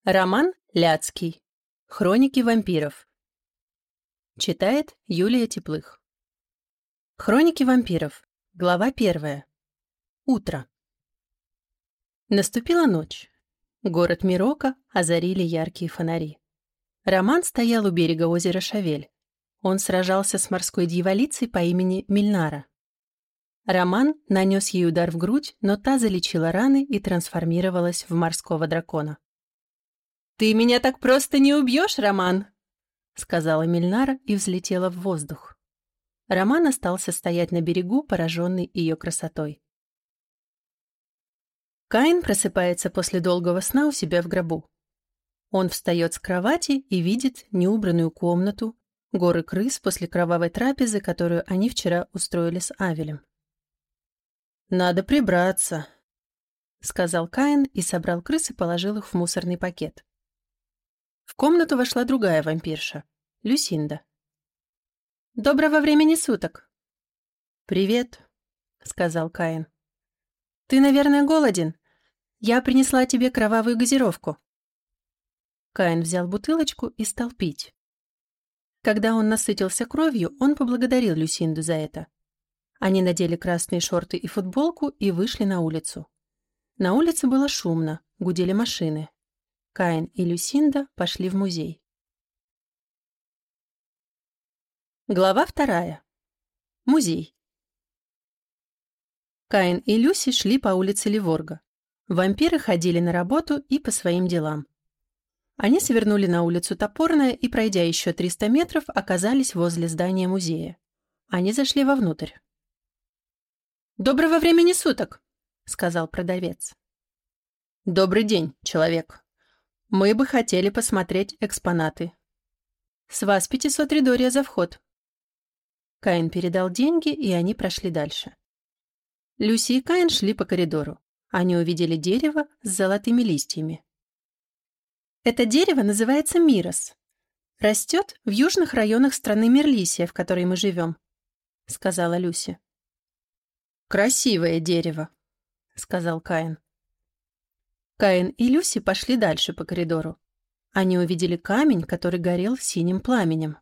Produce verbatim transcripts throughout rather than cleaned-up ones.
Роман Ляцкий. Хроники вампиров. Читает Юлия Теплых. Хроники вампиров. Глава первая. Утро. Наступила ночь. Город Мирока озарили яркие фонари. Роман стоял у берега озера Шавель. Он сражался с морской дьяволицей по имени Мильнара. Роман нанес ей удар в грудь, но та залечила раны и трансформировалась в морского дракона. «Ты меня так просто не убьешь, Роман!» — сказала Мильнара и взлетела в воздух. Роман остался стоять на берегу, пораженный ее красотой. Каин просыпается после долгого сна у себя в гробу. Он встает с кровати и видит неубранную комнату, горы крыс после кровавой трапезы, которую они вчера устроили с Авелем. «Надо прибраться», — сказал Каин и собрал крыс и положил их в мусорный пакет. В комнату вошла другая вампирша, Люсинда. «Доброго времени суток!» «Привет», — сказал Каин. «Ты, наверное, голоден? Я принесла тебе кровавую газировку». Каин взял бутылочку и стал пить. Когда он насытился кровью, он поблагодарил Люсинду за это. Они надели красные шорты и футболку и вышли на улицу. На улице было шумно, гудели машины. Каин и Люсинда пошли в музей. Глава вторая. Музей. Каин и Люси шли по улице Ливорга. Вампиры ходили на работу и по своим делам. Они свернули на улицу Топорная и, пройдя еще триста метров, оказались возле здания музея. Они зашли вовнутрь. «Доброго времени суток!» — сказал продавец. «Добрый день, человек. Мы бы хотели посмотреть экспонаты. С вас пятьсот ридория за вход». Каин передал деньги, и они прошли дальше. Люси и Каин шли по коридору. Они увидели дерево с золотыми листьями. Это дерево называется мирос. Растет в южных районах страны Мерлисия, в которой мы живем, — сказала Люси. «Красивое дерево», — сказал Каин. Каин и Люси пошли дальше по коридору. Они увидели камень, который горел синим пламенем.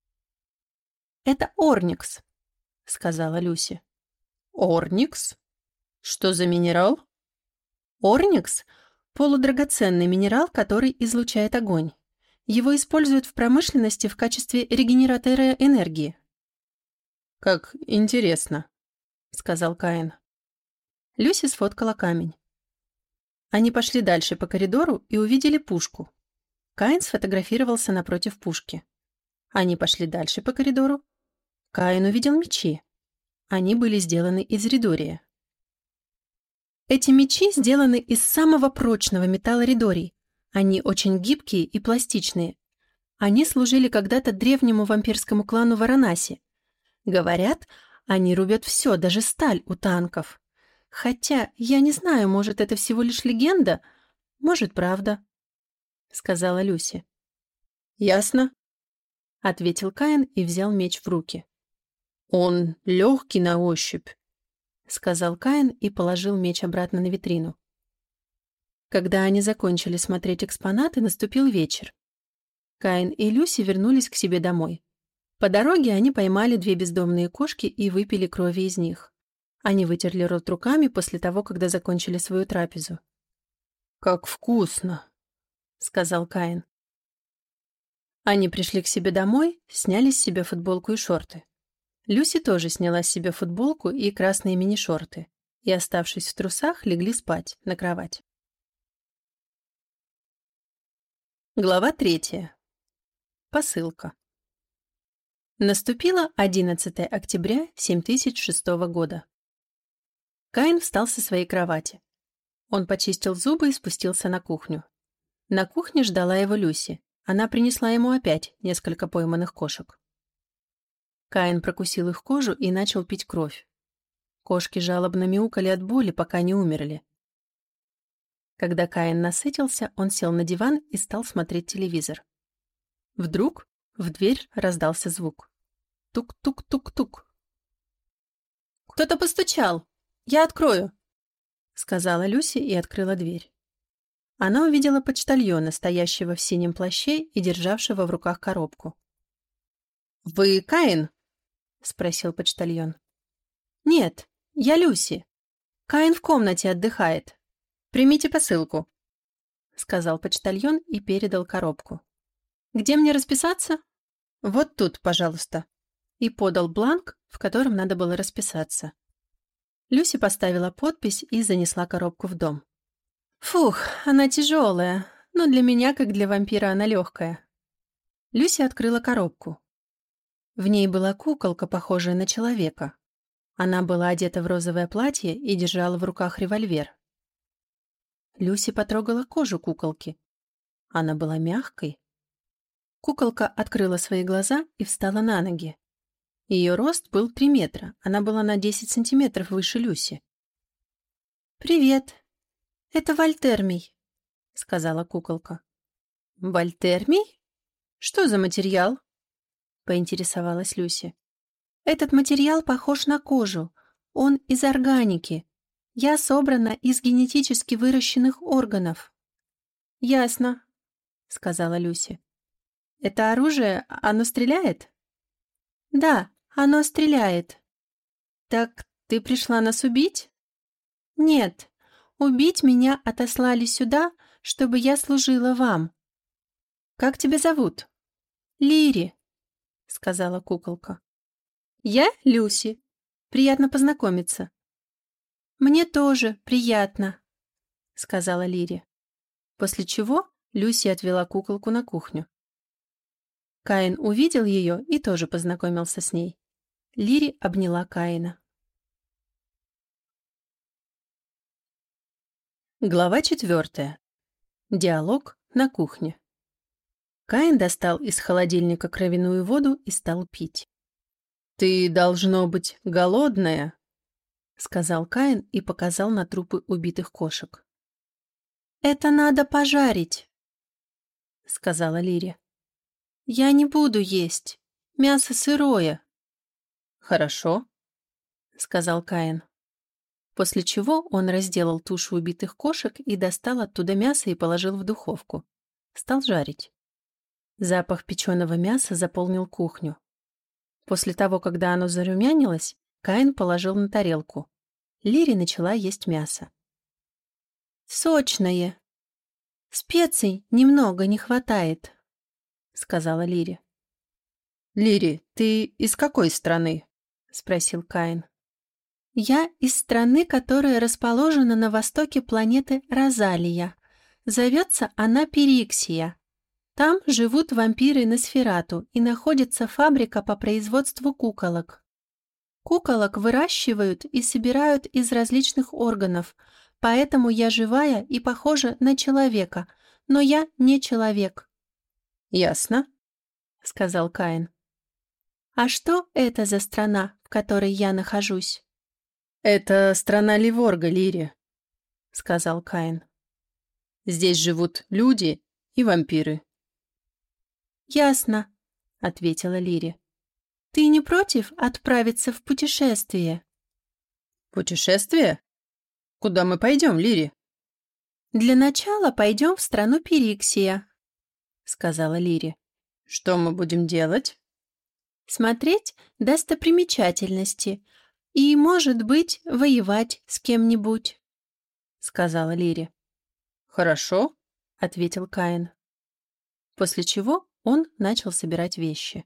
«Это орникс», — сказала Люси. «Орникс? Что за минерал?» «Орникс — полудрагоценный минерал, который излучает огонь. Его используют в промышленности в качестве регенератора энергии». «Как интересно», — сказал Каин. Люси сфоткала камень. Они пошли дальше по коридору и увидели пушку. Каин сфотографировался напротив пушки. Они пошли дальше по коридору. Каин увидел мечи. Они были сделаны из ридория. Эти мечи сделаны из самого прочного металла ридорий. Они очень гибкие и пластичные. Они служили когда-то древнему вампирскому клану Варанаси. Говорят, они рубят все, даже сталь у танков. Хотя, я не знаю, может, это всего лишь легенда, может, правда, — сказала Люси. «Ясно», — ответил Каин и взял меч в руки. «Он легкий на ощупь», — сказал Каин и положил меч обратно на витрину. Когда они закончили смотреть экспонаты, наступил вечер. Каин и Люси вернулись к себе домой. По дороге они поймали две бездомные кошки и выпили крови из них. Они вытерли рот руками после того, когда закончили свою трапезу. «Как вкусно!» — сказал Каин. Они пришли к себе домой, сняли с себя футболку и шорты. Люси тоже сняла с себя футболку и красные мини-шорты, и, оставшись в трусах, легли спать на кровать. Глава третья. Посылка. Наступило одиннадцатое октября семь тысяч шестого года. Каин встал со своей кровати. Он почистил зубы и спустился на кухню. На кухне ждала его Люси. Она принесла ему опять несколько пойманных кошек. Каин прокусил их кожу и начал пить кровь. Кошки жалобно мяукали от боли, пока не умерли. Когда Каин насытился, он сел на диван и стал смотреть телевизор. Вдруг в дверь раздался звук. Тук-тук-тук-тук. «Кто-то постучал! Я открою!» — сказала Люси и открыла дверь. Она увидела почтальона, стоящего в синем плаще и державшего в руках коробку. «Вы Каин?» — спросил почтальон. «Нет, я Люси. Каин в комнате отдыхает. Примите посылку», — сказал почтальон и передал коробку. «Где мне расписаться?» «Вот тут, пожалуйста», и подал бланк, в котором надо было расписаться. Люси поставила подпись и занесла коробку в дом. «Фух, она тяжелая, но для меня, как для вампира, она легкая». Люси открыла коробку. В ней была куколка, похожая на человека. Она была одета в розовое платье и держала в руках револьвер. Люси потрогала кожу куколки. Она была мягкой. Куколка открыла свои глаза и встала на ноги. Ее рост был три метра, она была на десять сантиметров выше Люси. «Привет, это Вольтермий», — сказала куколка. «Вольтермий? Что за материал?» — поинтересовалась Люси. «Этот материал похож на кожу. Он из органики. Я собрана из генетически выращенных органов». «Ясно», — сказала Люси. «Это оружие, оно стреляет?» «Да, оно стреляет». «Так ты пришла нас убить?» «Нет, убить меня отослали сюда, чтобы я служила вам». «Как тебя зовут?» «Лири», — сказала куколка. «Я Люси. Приятно познакомиться». «Мне тоже приятно», — сказала Лири. После чего Люси отвела куколку на кухню. Каин увидел ее и тоже познакомился с ней. Лири обняла Каина. Глава четвертая. Диалог на кухне. Каин достал из холодильника кровяную воду и стал пить. «Ты, должно быть, голодная», — сказал Каин и показал на трупы убитых кошек. «Это надо пожарить», — сказала Лири. «Я не буду есть. Мясо сырое». «Хорошо», — сказал Каин. После чего он разделал тушу убитых кошек и достал оттуда мясо и положил в духовку. Стал жарить. Запах печеного мяса заполнил кухню. После того, когда оно зарумянилось, Каин положил на тарелку. Лири начала есть мясо. «Сочное. Специй немного не хватает», — сказала Лири. «Лири, ты из какой страны?» — спросил Каин. «Я из страны, которая расположена на востоке планеты Розалия. Зовется она Пириксия. Там живут вампиры Носферату и находится фабрика по производству куколок. Куколок выращивают и собирают из различных органов, поэтому я живая и похожа на человека, но я не человек». «Ясно», — сказал Каин. «А что это за страна, в которой я нахожусь?» «Это страна Ливорга, Лири», — сказал Каин. «Здесь живут люди и вампиры». «Ясно», — ответила Лири. «Ты не против отправиться в путешествие?» «Путешествие? Куда мы пойдем, Лири?» «Для начала пойдем в страну Пириксия», — сказала Лири. «Что мы будем делать?» «Смотреть достопримечательности и, может быть, воевать с кем-нибудь», — сказала Лири. «Хорошо», — ответил Каин. После чего он начал собирать вещи.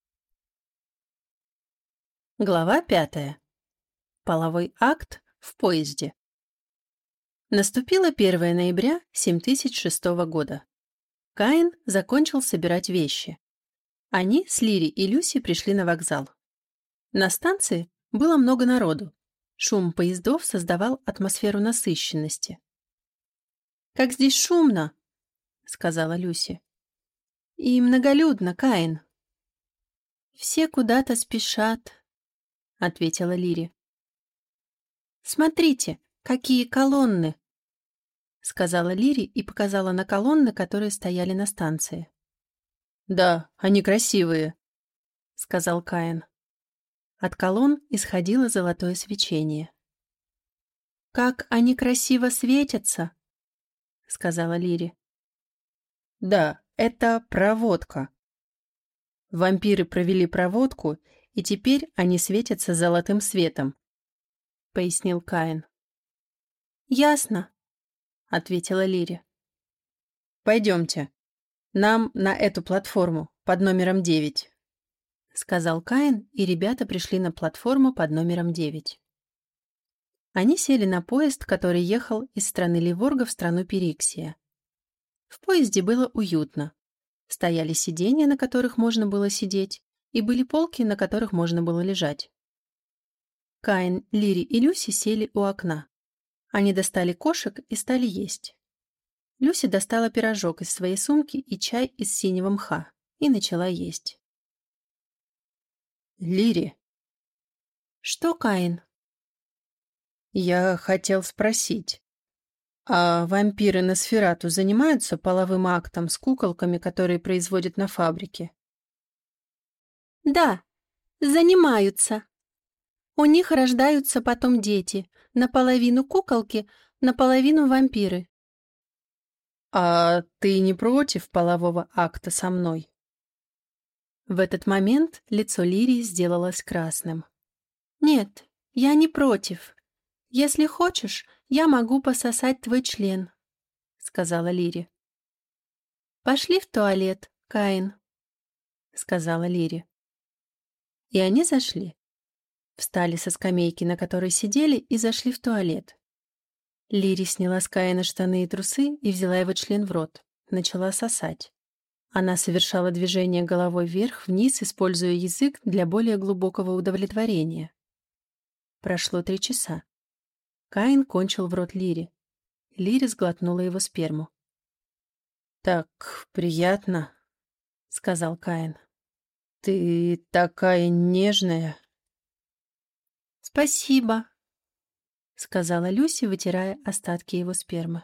Глава пятая. Половой акт в поезде. Наступило первое ноября семь тысяч шестого года. Каин закончил собирать вещи. Они с Лири и Люси пришли на вокзал. На станции было много народу. Шум поездов создавал атмосферу насыщенности. «Как здесь шумно!» — сказала Люси. «И многолюдно, Каин». «Все куда-то спешат», — ответила Лири. «Смотрите, какие колонны!» — сказала Лири и показала на колонны, которые стояли на станции. «Да, они красивые», — сказал Каин. От колонн исходило золотое свечение. «Как они красиво светятся!» — сказала Лири. Да, это проводка. Вампиры провели проводку, и теперь они светятся золотым светом, пояснил Каин. Ясно, ответила Лири. Пойдемте. Нам на эту платформу под номером девять, сказал Каин, и ребята пришли на платформу под номером девять. Они сели на поезд, который ехал из страны Ливорга в страну Периксия. В поезде было уютно. Стояли сиденья, на которых можно было сидеть, и были полки, на которых можно было лежать. Каин, Лири и Люси сели у окна. Они достали кошек и стали есть. Люси достала пирожок из своей сумки и чай из синего мха и начала есть. Лири. Что, Каин? Я хотел спросить, а вампиры Носферату занимаются половым актом с куколками, которые производят на фабрике? Да, занимаются. У них рождаются потом дети, наполовину куколки, наполовину вампиры. А ты не против полового акта со мной? В этот момент лицо Лирии сделалось красным. Нет, я не против. Если хочешь, я могу пососать твой член, сказала Лири. Пошли в туалет, Каин, сказала Лири. И они зашли. Встали со скамейки, на которой сидели, и зашли в туалет. Лири сняла с Каина штаны и трусы и взяла его член в рот. Начала сосать. Она совершала движение головой вверх-вниз, используя язык для более глубокого удовлетворения. Прошло три часа. Каин кончил в рот Лири. Лири сглотнула его сперму. «Так приятно», — сказал Каин. «Ты такая нежная». «Спасибо», — сказала Люси, вытирая остатки его спермы.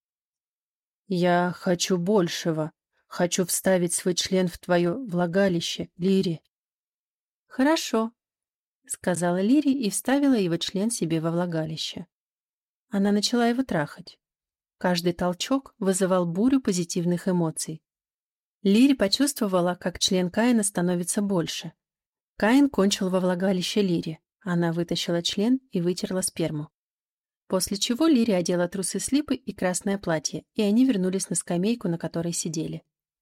«Я хочу большего. Хочу вставить свой член в твое влагалище, Лири». «Хорошо», — сказала Лири и вставила его член себе во влагалище. Она начала его трахать. Каждый толчок вызывал бурю позитивных эмоций. Лири почувствовала, как член Каина становится больше. Каин кончил во влагалище Лири. Она вытащила член и вытерла сперму. После чего Лири одела трусы с липы и красное платье, и они вернулись на скамейку, на которой сидели.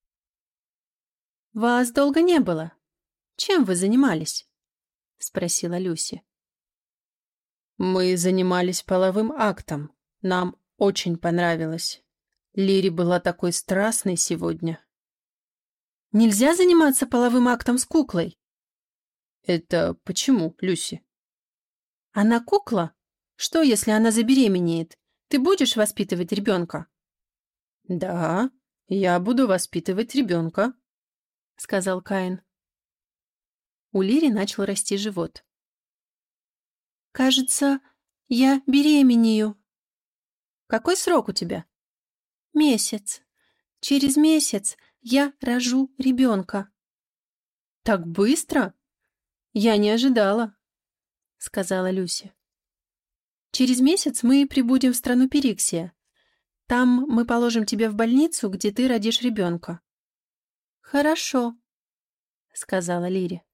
«Вас долго не было. Чем вы занимались?» — спросила Люси. «Мы занимались половым актом. Нам очень понравилось. Лири была такой страстной сегодня». «Нельзя заниматься половым актом с куклой?» «Это почему, Люси?» «Она кукла? Что, если она забеременеет? Ты будешь воспитывать ребенка?» «Да, я буду воспитывать ребенка», — сказал Каин. У Лири начал расти живот. «Кажется, я беременею». «Какой срок у тебя?» «Месяц. Через месяц я рожу ребенка». «Так быстро? Я не ожидала», — сказала Люси. «Через месяц мы прибудем в страну Периксия. Там мы положим тебя в больницу, где ты родишь ребенка». «Хорошо», — сказала Лири.